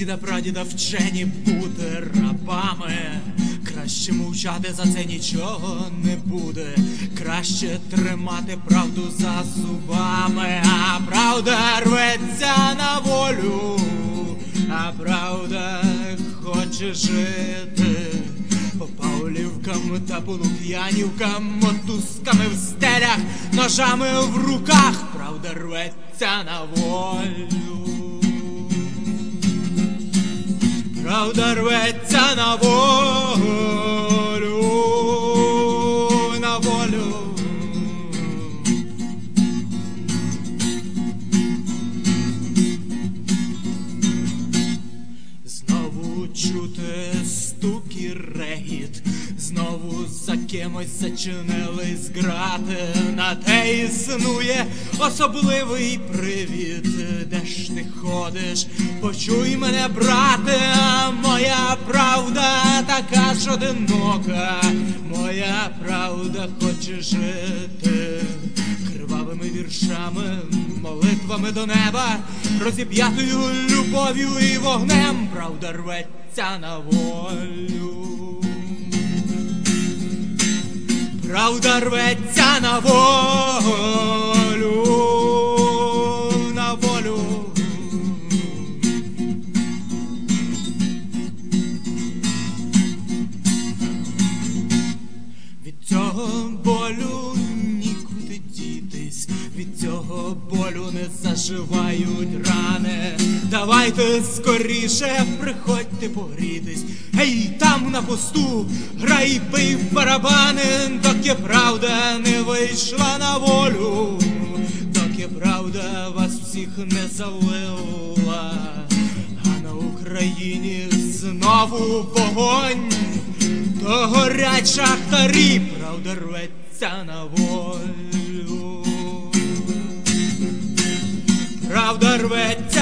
Діда прадіда вчені бути рабами. Краще мовчати, за це нічого не буде. Краще тримати правду за зубами. А правда рветься на волю, а правда хоче жити. По павлівкам та по лук'янівкам, мотузками в стелях, ножами в руках. Правда рветься на волю, правда рветься на волю, на волю. Знову чути стук і регіт, знову за кимось зачинились грати. На те існує особливий привід. Де ж ти ходиш? Почуй мене, брате, моя правда така ж одинока. Моя правда хоче жити кривавими віршами, молитвами до неба, розіп'ятою любов'ю і вогнем. Правда рветься на волю, правда рветься на волю, на волю. Від цього болю нікуди дітись, від цього болю не заживають рани. Давайте скоріше, приходьте погрітись. Гей, там на посту, грай, бий в барабани, доки правда не вийшла на волю, доки правда вас всіх не залила. А на Україні знову вогонь, то горять шахтарі. Правда рветься на волю, правда рветься